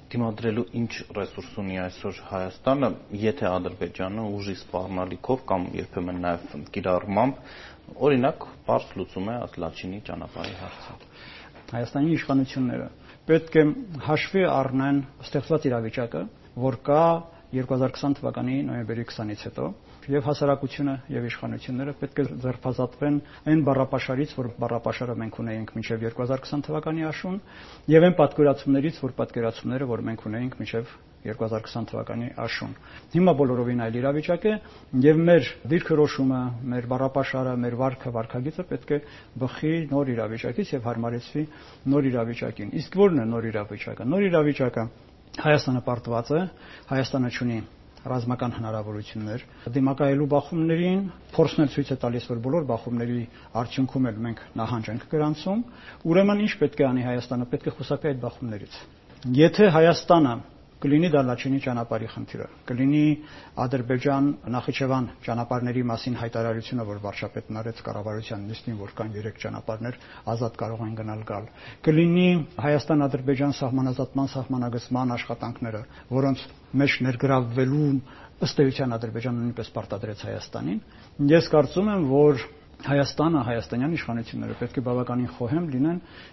դիմադրելու ինչ ռեսուրս ունի այսօր Հայաստանը, եթե Ադրբեջանը ուժի սպառնալիքով կամ երբեմն նաև կիրառմամբ, օրինակ, բարձ լուծում է Լաչինի ճանապարհի հարցը։ Հայաստանի իշխանությունները պետք է հաշվի առնեն ստեղծված իրավիճակը, որ կա 2020 թվականի նոյեմբերի 20-ից հետո, եւ հասարակությունը եւ իշխանությունները պետք է ձերբազատվեն այն բառապաշարից, որ բառապաշարը մենք ունեինք մինչեւ 2020 թվականի աշուն, եւ այն պատկերացումներից, որ պատկերացումները, որ մենք ունեինք մինչեւ 2020 թվականի աշուն։ Հիմա բոլորովին այլ իրավիճակ է եւ մեր դիրքորոշումը, մեր բառապաշարը, մեր վարքագիծը պետք է բխի նոր իրավիճակից եւ հարմարեցվի նոր իրավիճակին։ Իսկ ո՞րն է նոր իրավիճակը։ Նոր իրավիճակը Հայաստանը պարտված է, Հայաստանը ունի ռազմական հնարավորություններ դիմակայելու բախումներին, փորձն էլ ցույց է տալիս, որ բոլոր բախումների արդյունքում էլ մենք նահանջ ենք գրանցում, ուրեմն ինչ պետք է անի Հայաստանը, պետք է խուսափի այդ բախումներից։ Եթե Հայաստանը կլինի դա Լաչինի ճանապարհի խնդիրը, կլինի Ադրբեջան-Նախիջևան ճանապարհների մասին հայտարարությունը, որ վարչապետն արեց կառավարության նիստին, որ կան 3 ճանապարհներ, ազատ կարող են գնալ գալ, կլինի Հայաստան-Ադրբեջան սահմանազատման սահմանագծման աշխատանքները, որոնց մեջ ներգրավվելու ըստ էության Ադրբեջանը նույնպես պարտադրեց Հայաստանին։ Ես կարծում եմ, որ Հայաստանը, հայաստանյան իշխանությունները պետք է բավականին խոհեմ լինեն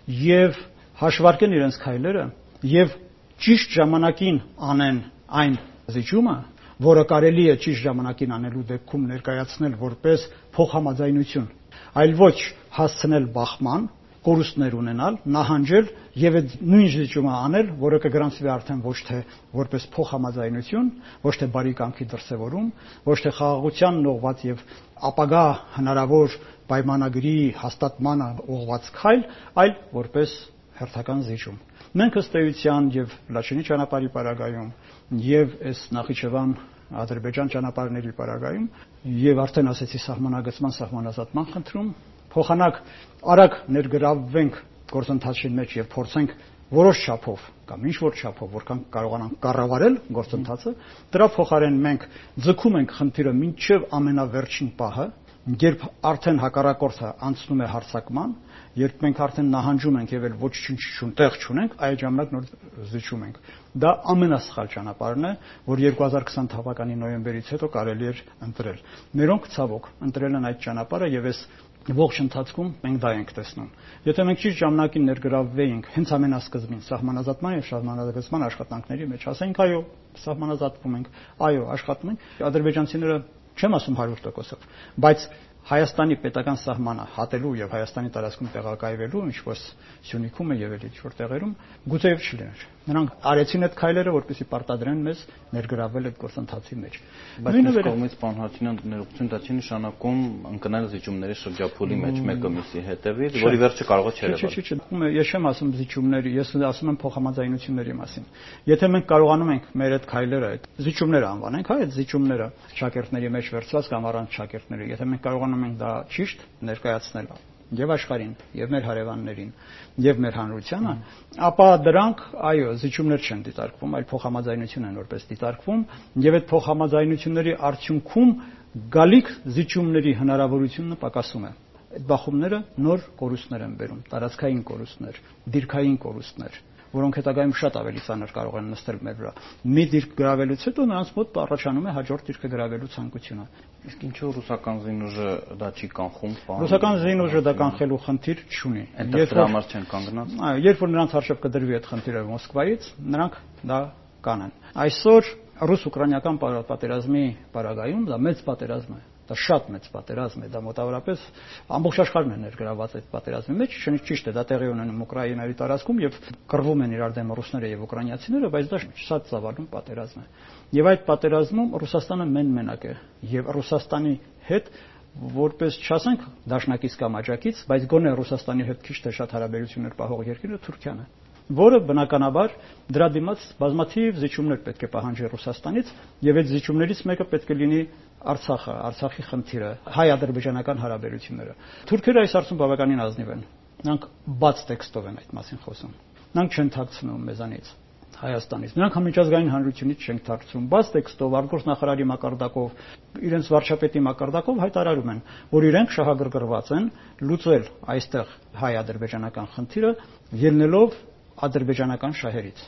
եւ հաշվարկեն իրենց քայլերը եւ ճիշտ ժամանակին անեն այն զիջումը, որը կարելի է ճիշտ ժամանակին անելու դեպքում ներկայացնել որպես փոխհամաձայնություն, այլ ոչ հասցնել բախման, կորուստներ ունենալ, նահանջել եւ այդ նույն զիջումը անել, որը կգրանցվի արդեն ոչ թե որպես փոխհամաձայնություն, ոչ թե բարի կամքի դրսևորում, ոչ թե խաղաղությանն ուղղված եւ ապագա հնարավոր պայմանագրի հաստատմանը ուղղված քայլ, այլ որպես հերթական զիջում։ Մենք ըստ էության եւ Լաչինի ճանապարհի պարագայում եւ այս Նախիջևան Ադրբեջան ճանապարհների պարագայում եւ արդեն ասեցի սահմանագծման սահմանազատման խնդրում փոխանակ արագ ներգրավվենք գործընթացի մեջ եւ փորձենք որոշ չափով կամ ինչ որ չափով որքան կարողանանք կառավարել գործընթացը, դրա փոխարեն մենք ձգում ենք խնդիրը մինչեւ ամենավերջին պահը, երբ արդեն հակառակորդը անցնում է հարձակման, երբ մենք արդեն նահանջում ենք եւ էլ ոչինչ տեղ չունենք, այդ ժամանակ նոր զիջում ենք։ Դա ամենասխալ ճանապարհն է, որ 2020 թվականի նոյեմբերից հետո կարելի էր ընտրել։ Մերոնք ցավոք ընտրել են այդ ճանապարհը եւ այս ողջ ընթացքում մենք դա ենք տեսնում։ Եթե մենք ճիշտ ժամանակին ներգրավվեինք հենց ամենասկզբին սահմանազատման եւ սահմանազատման աշխատանքների մեջ, ասենք այո, սահմանազատվում ենք, այո, աշխատում ենք, ադրբեջանցիները չեմ ասում 100%, բայց Հայաստանի պետական սահմանը հատելու եւ Հայաստանի տարածքում տեղակայվելու ինչ որ Սյունիքում եւ այլ ինչ որ տեղերում գուցեև չլիներ։ Նրանք արեցին այդ քայլերը, որպեսզի պարտադրեն մեզ ներգրավվել այդ գործընթացի մեջ։ Բայց այս կողմից պարոն Հաթինյան ներողություն դա չի նշանակում ընկնել զիջումների շրջափուլի մեջ մեկը մյուսի հետևից, որի վերջը կարող է չերևալ։ Ես չեմ ասում զիջումների, ես ասում եմ փոխհամաձայնությունների մասին։ Եթե մենք կարողանում ենք մեր այդ քայլերը, այդ զիջումները անվանենք, հա, այդ զիջումները շակերտների մեջ վերցված կամ առանց շակերտների, եթե մենք կարողանում ենք դա ճիշտ ներկայացնել եւ աշխարհին, եւ մեր հարևաններին, եւ մեր հանրությանը, ապա դրանք, այո, զիջումներ չեն դիտարկվում, այլ փոխհամաձայնություն են որպես դիտարկվում, եւ այդ փոխհամաձայնությունների արդյունքում գալիք զիջումների հնարավորությունը պակասում է։ Այդ բախումները նոր կորուստներ են բերում, տարածքային կորուստներ, դիրքային կորուստներ, որոնք հետագայում շատ ավելի ծանր կարող են նստել մեր վրա։ Մի դիրք գրավելուց հետո նրանց մոտ առաջանում է հաջորդ դիրքը գրավելու ցանկությունը։ Իսկ ինչու ռուսական զինուժը դա չի կանխում։ Ռուսական զինուժը դա կանխելու խնդիր չունի։ Այնտեղ դրա համար չեն կանգնած։ Այո, երբ որ նրանց արժեվ կդրվի այդ խնդիրը Մոսկվայից, նրանք դա կանեն։ Այսօր ռուս-ուկրաինական պատերազմի պարագայում դա մեծ պատերազմ է։ Դա շատ մեծ պատերազմ է, դա մոտավորապես ամբողջ աշխարհն է ներգրավված այդ պատերազմի մեջ, ճիշտ է, դա տեղի ունենում Ուկրաինայի տարածքում եւ կռվում են իրար դեմ ռուսները եւ ուկրաինացիները, բայց դա շատ ծավալուն պատերազմ է։ Եվ այդ պատերազմում Ռուսաստանը մենակ է եւ Ռուսաստանի հետ որպես չասենք դաշնակից կամ աջակից, բայց գոնե Ռուսաստանի հետ քիչ թե շատ հարաբերություններ պահող երկիրը Թուրքիան է, որը բնականաբար դրա դիմաց բազմաթիվ զիջումներ պետք է պահանջի Ռուսաստանից եւ այդ զիջումներից մեկը պետք է լինի Արցախը, Արցախի խնդիրը, հայ-ադրբեջանական հարաբերությունները։ Թուրքերը այս հարցում բավականին ազնիվ են։ Նրանք բաց տեքստով են այդ մասին խոսում։ Նրանք չեն թաքցնում մեզանից, Հայաստանից։ Նրանք համաճազգային հանրությունից չեն թաքցում, բաց տեքստով, արտգործնախարարի մակարդակով, իրենց վարչապետի մակարդակով հայտարարում են, որ իրենք շահագրգռված են լուծել այստեղ հայ-ադրբեջանական խնդիրը ելնելով ադրբեջանական շահերից։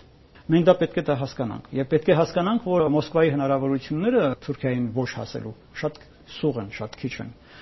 Մենք դա պետք է դա հասկանանք եւ պետք է հասկանանք, որ Մոսկվայի հնարավորությունները Թուրքիային ոչ հասելու շատ սուղ են, շատ քիչ են։